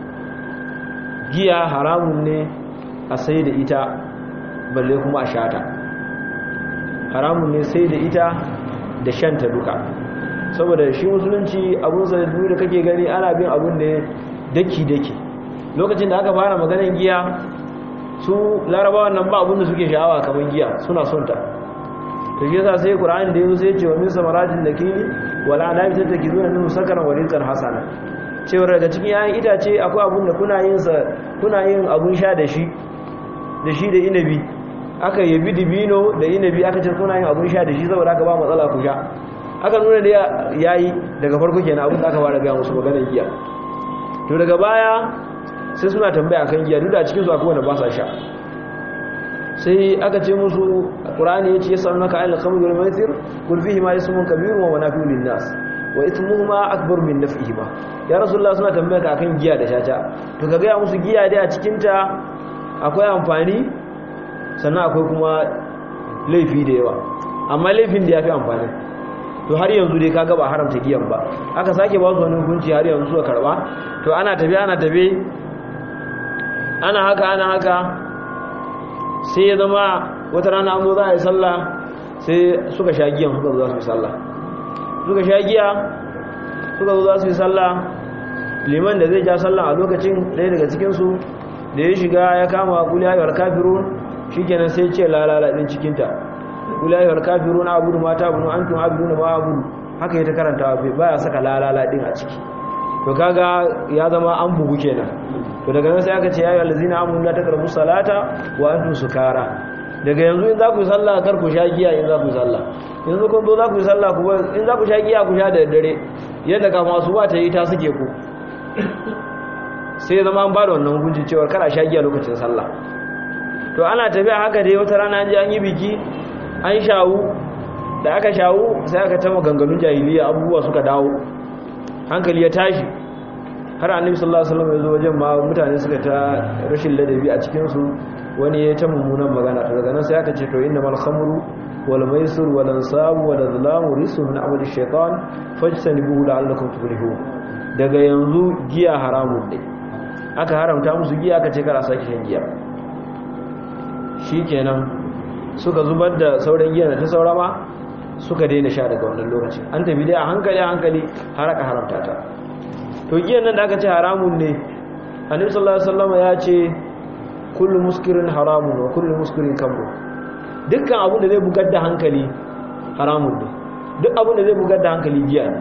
Giya haramun ne a sai da ita, balle kuma a shata. Haramun ne sai da ita da shanta duka, saboda shi musulunci abun sa da kake gani ana bin abun da daki lokacin da aka fara maganar giya, su larabawan nan ba abun da suke sha'awa kamar giya, suna son ta. to shi yasa sai Qur'ani da yazo sai ya ce wa min samaratin nakili wala anabi tatakizuna min sakaran wa rizqan hasana, cewa daga cikin yayin itace akwai abun da kuna yin abun sha da shi da inabi. Aka yabi dibino da inabi, aka ce kuna yin abun sha da shi saboda aka ba matsala ku sha. Aka nuna da yayi daga farko kenan abun da aka fara ga musu maganar giya. To daga baya sai suna tambaya kan giya, duk da cikin su akwai wanda ba sa sha. Sai aka ce musu Qur'ani yace yasalunaka anil khamri wal maisir qul fihi ma ismun kabirun wa manafi'u lin nas wa ithmuhuma akbar min naf'ihima. Ya rasulullah, suna tambaya ka akan giya da caca. To ka ga musu giya dai a cikin ta akwai amfani, sannan akwai kuma laifi da yawa, amma laifin da yafi amfani. To har yanzu dai kaga ba haramta giyan ba, aka sake ba su wani hukunci har yanzu suka karba. To ana tabe ana haka sai ya zama wata rana an zo za a yi sallah, sai suka sha giyan suka zo za su yi sallah. Suka sha giya suka zo za su yi sallah. Liman da zai ja sallah a lokacin ɗaya daga cikinsu da ya shiga ya kama kul ya ayyuhal kafirun, shikenan sai ce lalala din cikinta, kul ya ayyuhal kafirun a'budu ma ta'budu antum a'buduna ma a'budu, haka ya ta karanta baya saka lalala din a ciki. To kaga ya zama an bugu kenan. To daga nan sai aka ce ya ayyuhal ladzina amanu la taqrabu salata wa antum sukara. Daga yanzu in za ku yi sallah kar ku sha giya. In za ku yi sallah, yanzu kun zo za ku yi sallah ku in za ku sha giya ku sha da daddare, yadda kafin asuba ta yi ta suke ku. Sai zama an ba da wannan hukunci cewa kar a sha giya lokacin sallah. To ana tafiya haka dai, wata rana an je an yi biki, an shawu. Da aka shawu sai aka tama ganganun jahiliya, abubuwa suka dawo, hankali ya tashi. Har Annabi sallallahu alaihi wasallam ya zo wajen ma mutane suka ta rashin ladabi a cikin su, wani ya ta mummunan magana. To daga nan sai aka ce to innamal khamru wal maisir wal ansabu wal azlamu rijsun min amali shaytan fajtanibuhu la'allakum tuflihun. Daga yanzu giya haramun ne, aka haramta musu giya, aka ce kar a sake shan giya. Shikenan suka zubar da sauran giya da ta saurama, suka daina sha daga wannan lokacin. An tafi dai a hankali har aka haramta ta. To giyan nan da aka ce haramun ne, Annabi sallallahu alaihi wasallam ya ce kullu muskirin haramun wa kullu muskirin khamr. Dukkan abin da zai bugar da hankali haramun ne, duk abin da zai bugar da hankali giya ne.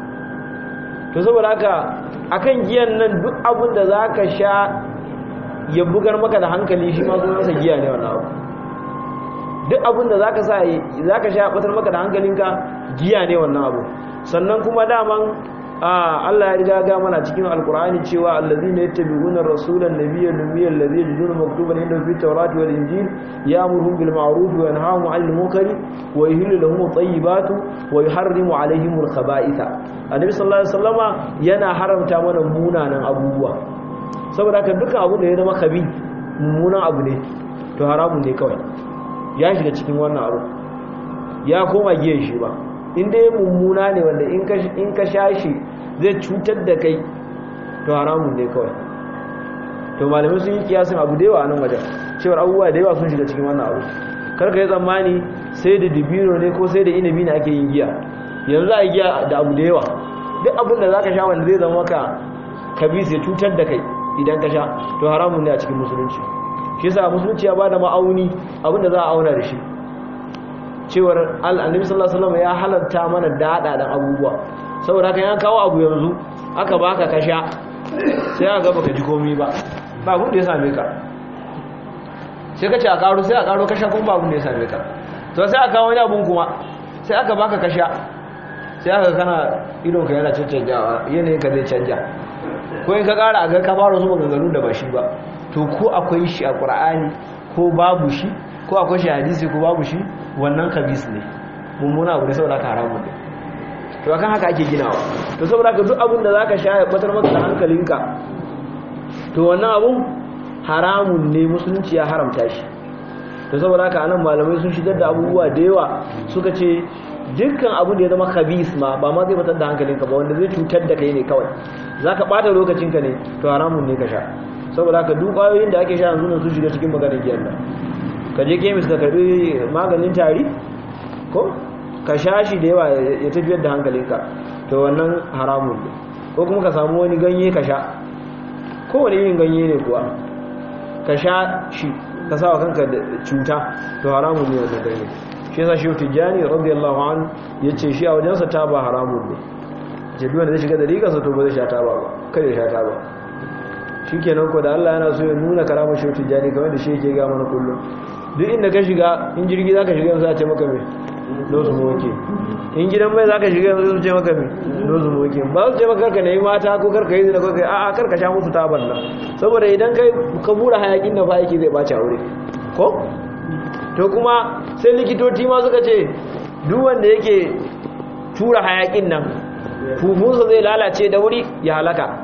To saboda haka akan giyan nan duk abin da zaka sha ya bugar maka da hankali, shi ma sunansa giya ne wannan abu. Duk abin da zaka sha batar maka da hankalinka, giya ne wannan abu. Sannan kuma daman Allah ya riga ga mana cikin alkur'ani cewa allazina yattabi'una ar-rasulan nabiyyal lummiyal ladzi yajiduna maktuban indahum fit tawrati wal injil ya'muruhum bil ma'ruf wa yanhahum 'anil munkari wa yuhillu lahum at-tayyibati wa yuharrimu 'alayhim al-khaba'itha. Annabi sallallahu alaihi wasallama yana haramta mana munanan abubuwa, saboda haka dukkan abu da ya zama khabi, mummunan abu ne, to haramun ne kawai, ya shiga cikin wannan abu, ya koma giyan shi ba. Inda ya mummuna ne wanda in ka sha shi zai cutar da kai, to haramun ne kawai. To malamai sun yi kiyasin abu da yawa a nan wajen, cewar abubuwa da yawa sun shiga cikin wannan abu. Karka yi tsammani sai da dibino ne ko sai da inabi ne ake yin giya. Yanzu a yi giya da abu da yawa. Duk abin da za ka sha wanda zai zama ka kabi sai cutar da kai idan ka sha, to haramun ne a cikin musulunci. Shi yasa musulunci ya ba da ma'auni, abin da za a auna da shi. Cewar Annabi sallallahu alaihi wasallam ya halatta mana daɗaɗan abubuwa, saboda haka yan kawo abu yanzu aka baka ka sha, sai aka baka ji komai ba abin da ya same ka sai ka ce a karo sai a karo kasha kuma ba abin da ya same ka to sai aka wani abun kuma sai aka baka kasha sai aka kana idon ka yana cancanjawa yanayin ka zai canja ko in ka kara a ga ka fara su maganganu da ba shi ba to ko akwai shi a Qur'ani ko babu shi ko akwai shi a hadisi ko babu shi wannan kabis ne mummuna abu ne saboda ka haramun ne to akan haka ake ginawa to saboda ka duk abin da zaka sha ya batar maka da hankalinka to wannan abun haramun ne musulunci ya haramta shi to saboda haka anan malamai sun shigar da abubuwa da yawa suka ce dukkan abin da ya zama khabis ma ba ma zai batar da hankalinka ba wanda zai cutar da kai ne kawai zaka bata lokacinka ne to haramun ne ka sha saboda haka duk kwayoyin da ake sha yanzu sun shiga cikin maganin giyan nan ka je kemis ka karbi maganin tari ko ka sha shi da yawa ya tafiyar da hankalinka to wannan haramun ne ko kuma ka samu wani ganye ka sha kowane yin ganye ne kuwa ka sha shi ka sa wa kanka da cuta to haramun ne wannan ganye shi yasa shi Tijani radiyallahu anhu yace shi a wajensa taba haramun ne je duwanda zai shiga da rigarsa to ba zai sha taba ba kada ya sha taba shikenan ko da Allah yana so ya nuna karamar shi Tijani kamar da shi yake ga mana kullum duk inda ka shiga in jirgi zaka shiga yanzu a ce maka me no smoke in gidan mai zaka shiga yanzu su ce maka me no smoke ba su ce maka ka nayi mata ko karka yi zina ko kai a'a karka sha musu taban nan saboda idan kai ka bura hayakin da fa yake zai bace aure ko to kuma sai likitoci ma suka ce duk wanda yake tura hayakin nan fufunsa zai lalace da wuri ya halaka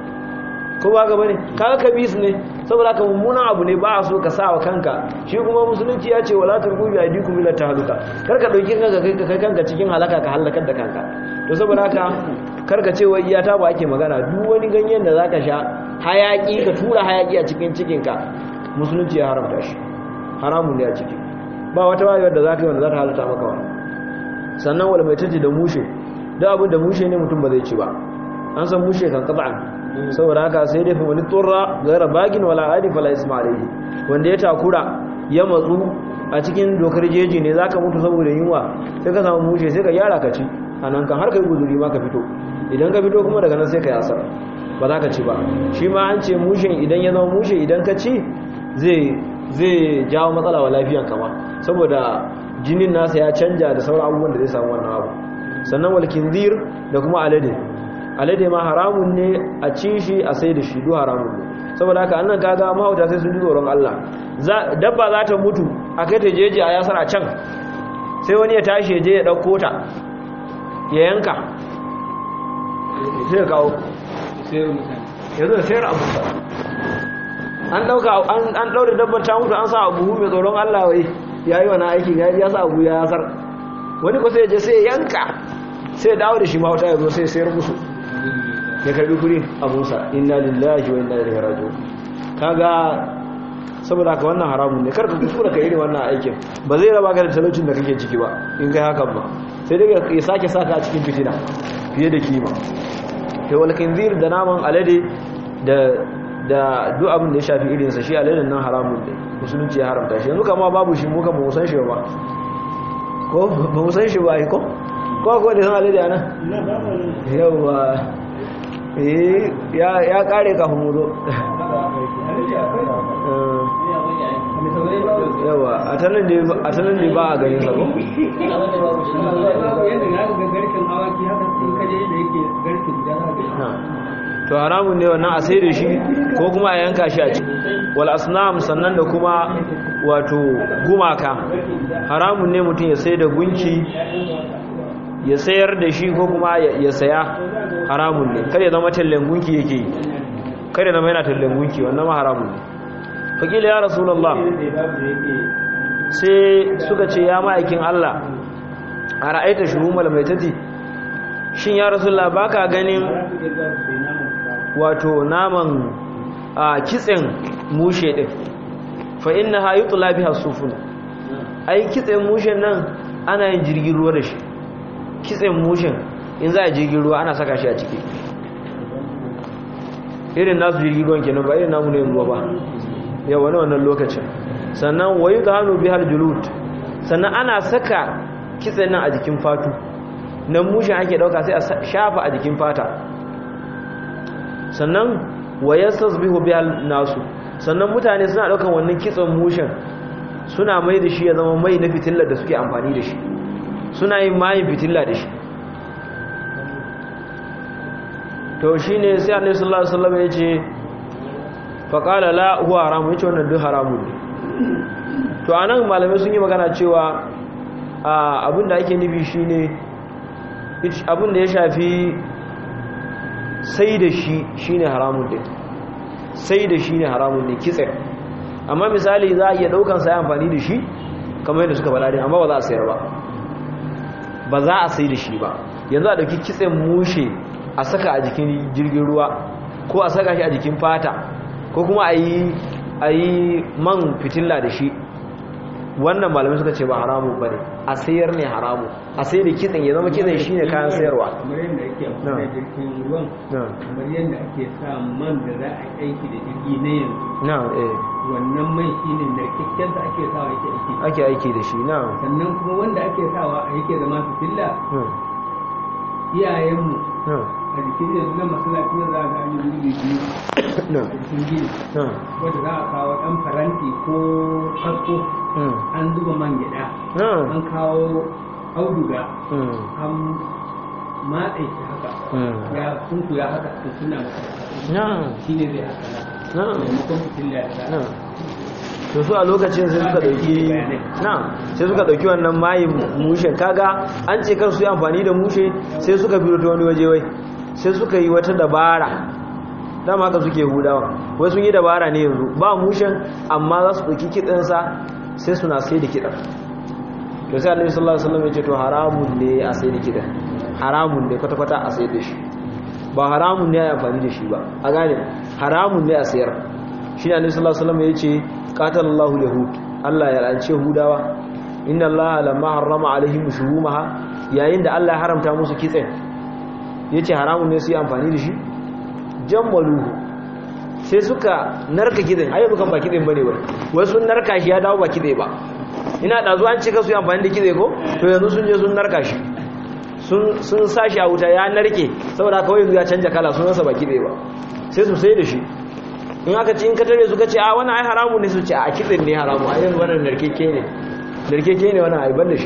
ko ba ga bane kaga kabis ne saboda ka mummunan abu ne ba a so ka sawa kanka shi kuma musulunci ya ce wala turku bi aidikum ila tahluka karka dauki kanka kai kanka cikin halaka ka halakar da kanka to saboda haka karka ce wai iyata ba ake magana duk wani ganyen da zaka sha hayaki ka tura hayaki a cikin cikinka musulunci ya haramta shi haramun ne a ciki ba wata wayar da zaka yi wanda za ta halatta maka wa sannan wala mai tace da mushe da abin da mushe ne mutum ba zai ci ba an san mushe kan qat'an saboda haka sai dai fa wani turra gaira bagin wala adi fala isma'ilihi wanda ya takura ya matsu a cikin dokar jeji ne zaka mutu saboda yunwa sai ka samu mushe sai ka yara ka ci anan kan har kai guzuri ma ka fito idan ka fito kuma daga nan sai ka yi asara ba za ka ci ba shi ma an ce mushen idan ya zama mushe idan ka ci zai jawo matsala wa lafiyanka ma saboda jinin nasa ya canja da sauran abubuwan da zai samu wannan abu sannan wal kinzir da kuma alade ma haramun ne a ci shi a sai da shi duk haramun ne saboda haka annan kaga mahauta sai sun ji tsoron Allah dabba za ta mutu a kai ta jeji a yasar a can sai wani ya tashi je ya dauko ta ya yanka sai ya kawo ya zo sayar abu an daure dabbar ta mutu an sa abu mai tsoron Allah wai yayi wani aiki ya sa abu ya yasar wani ko sai ya je sai ya yanka sai dawo da shi mahauta ya zo sai sayar musu ya karbi kuri a musa inna lillahi wa inna ilaihi raji'un kaga saboda ka wannan haramun ne karka kuskura ka irin wannan aikin ba zai raba ka da talaucin da kake ciki ba in kai hakan ba sai dai ya sake saka a cikin fitina fiye da kima kai wal kinzir da naman alade da duk abin da ya shafi irin sa shi aladen nan haramun ne musulunci ya haramta shi yanzu kama babu shi muka ba mu san shi ba ko ba mu san shi ba ai ko da san alade ana yawa ya kare kafin mu zo yawa a tanan da ba a ganin sa ko to haramun ne wannan a sai da shi ko kuma a yanka shi a ci wal asnam sannan da kuma wato gumaka haramun ne mutum ya sai da gunki ya sayar da shi ko kuma ya saya haramun ne kada ya zama tallen gunki yake yi kada ya zama yana tallen gunki wannan ma haramun ne fakila ya rasulullah sai suka ce ya ma'aikin Allah a ra'aita shuhumal maitati shin ya rasulullah baka ganin wato naman a kitsen mushe din fa innaha yutla biha sufun ai kitsen mushen nan ana yin jirgin ruwa da shi kitsen mushen in za a jirgin ruwa ana saka shi a ciki irin nasu jirgin ruwan kenan ba irin namu ne ruwa ba yau wani wannan lokacin sannan wayu ga hannu bihar julut sannan ana saka kitsen nan a jikin fatu nan mushen ake dauka sai a shafa a jikin fata sannan wayastasbihu bihal nasu, sannan mutane suna daukan wannan kitson mushen suna mai da shi ya zama mai na fitilla da suke amfani da shi, suna yin mayin fitilla da shi. to shine sai Annabi sallallahu alaihi wasallam ya ce faqala la huwa haram, yace wannan duk haramun ne. to anan malamai sun yi magana cewa abinda ake nufi shine abinda ya shafi sai da shi shine haramun din, sai da shi ne haramun ne kitse. amma misali za a iya daukan sai amfani da shi kamar yadda suka faɗa din, amma ba za a sayar ba, ba za a sai da shi ba. yanzu a dauki kitsen mushe a saka a jikin jirgin ruwa, ko a saka shi a jikin fata, ko kuma a yi man fitilla da shi, wannan malamai suka ce ba haramu ba ne, a sayar ne haramu. a sai da kitsen ya zama kitsen shi ne kayan sayarwa. kamar yadda ake amfani da jirgin ruwan, kamar yadda ake sa man da za a aiki da jirgi na yanzu, wannan mai shi ne narkakken da ake sawa ake aiki da shi. sannan kuma wanda ake sawa a yake zama fitilla, iyayenmu a jikin yanzu na masallaci za a gani wuri biyu a jikin gini, wadda za a kawo ɗan faranti ko kasko, an zuba man gyaɗa, an kawo auduga, an matse shi haka, ya sunku ya haka su suna shi ne zai haka maimakon fitilla ya to su a lokacin sai suka dauki wannan mayin mushen. kaga an ce kar su yi amfani da mushe, sai suka biyo ta wani waje wai sai suka yi wata dabara. dama haka suke hudawa, wai sun yi dabara ne yanzu ba mushen, amma za su dauki kitsansa sai suna sai da kidan. to sai Annabi sallallahu alaihi wasallam ya ce to haramun ne a sai da kidan, haramun ne kwata-kwata a sai da shi, ba haramun ne a amfani da shi ba. a gane haramun ne a sayar. shi ne Annabi sallallahu alaihi wasallam ya ce qatalallahu yahud, Allah ya lance hudawa. inna Allah lamma harrama alaihim shuhumaha, yayin da Allah ya haramta musu kitsen yace haramun ne su yi amfani da shi, jammaluhu sai suka narka kitsen. ai bukan ba kitsen bane ba, wai sun narka shi ya dawo ba kitse ba. ina da zuwa an ce ka su yi amfani da kitse ko, to yanzu sun je sun narka shi, sun sashi a wuta ya narke, saboda kawai yanzu ya canja kala, sunansa ba kitse ba. sai su sai da shi, in aka ci in ka tare suka ce a wannan ai haramu ne, su ce a kitsin ne haramu, a yanzu wannan narkeke ne wannan aiban da shi.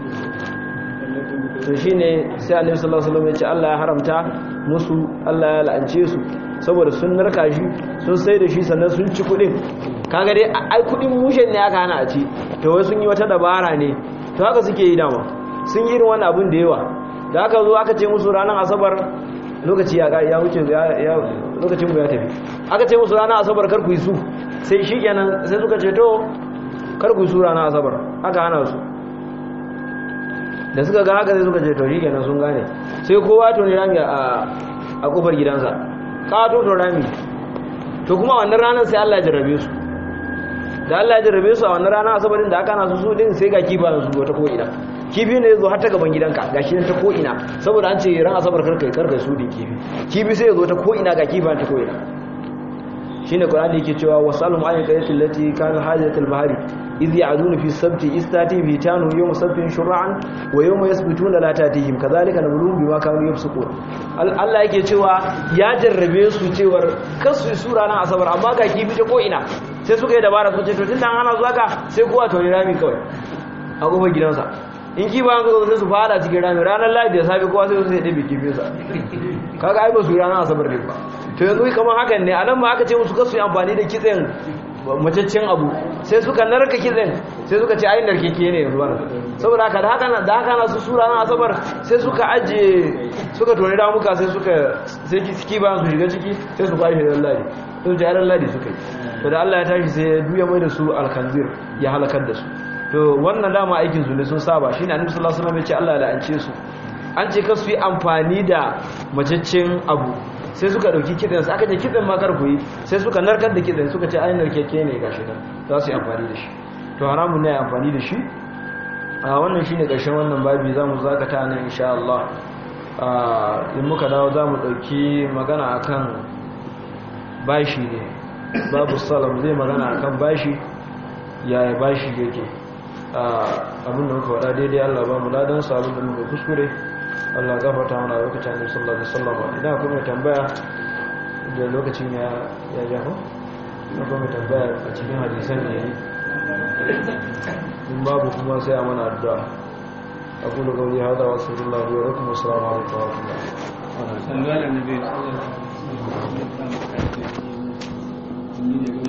to shi ne sai Annabi sallallahu alaihi wasallam ya ce Allah ya haramta musu, Allah ya la'ance su saboda sun narka shi, sun sai da shi, sannan sun ci kudin. kaga dai ai kudin mushen ne aka hana a ci, to wai sun yi wata dabara ne. to haka suke yi dama, sun yi irin wannan abin da yawa. da aka zo aka ce musu ranar asabar, lokaci ya wuce, lokacin mu ya tafi, aka ce musu ranar asabar kar ku yi su, sai shi kenan sai suka ce to kar ku yi su ranar asabar, aka hana su. da suka ga haka sai suka ce to shi kenan sun gane, sai kowa to ne rami a kofar gidansa, kato to rami. to kuma wannan ranar sai Allah ya jarrabe su, da Allah ya jarrabe su a wannan ranar asabarin da aka hana su din, sai ga kifa su wata ko ina. kifi ne zo har ta gaban gidanka gashi nan ta ko ina, saboda an ce ran asabar karkai su din kifi sai ya zo ta ko ina, ga kifa ta ko ina. shine Qur'ani yake cewa wasalum ayyul qayatil lati kana hajatul bahri idh ya'dunu fi sabti istati bi tanu yawm sabtin shur'an wa yawma yasbituna la tatihim kadhalika nabluhum bima kanu yafsukun. Allah yake cewa ya jarrabe su cewar kasu su ranar asabar, amma ga kifi ta ko ina, sai suka yi dabara su ce to tunda ana zuwa ka sai kowa to rami kawai a kofar gidansa. in ki ba zo sai su fara cikin rami, ranar Lahadi da safe kowa sai su sai dabe kifinsa. kaga ai ba su ranar asabar ne ba. to yanzu kamar hakan ne, anan ma aka ce musu kasu yi amfani da kitsen macaccen abu, sai suka narka kitsen, sai suka ce ai narkeke ne yanzu wannan. saboda haka da haka na su sura na asabar, sai suka aje, suka tone ramuka, sai ciki ba su shiga ciki, sai su kwashe ran Lahadi, sai su ran Lahadi suka yi. to da Allah ya tashi sai ya duya mai da su alkanzir, ya halakar da su. to wannan dama aikin su ne, sun saba. shine Annabi sallallahu alaihi wasallam ya ce Allah da an ce su, an ce kasu yi amfani da macaccen abu, sai suka dauki kitsen, aka ce kitsen ma kar ku yi, sai suka narkar da kitsen, suka ce ai narkeke ne gashi nan, za su yi amfani da shi. to haramun ne amfani da shi. wannan shine karshen wannan babi, zamu zakata nan insha Allah. in muka dawo zamu dauki magana akan bashi ne, babu salam zai magana akan bashi, yaya bashi yake. abin da muka wada daidai Allah ba mu ladan sa, abin da muka kuskure Allah gafarta mana. lokacin da sallallahu alaihi wasallam idan kuma tambaya da lokacin ya jaho na kuma tambaya a cikin hadisan ne in babu kuma sai a mana addu'a أقول قولي هذا وأستغفر الله لي ولكم والسلام عليكم ورحمة الله صلوا على النبي صلى الله عليه وسلم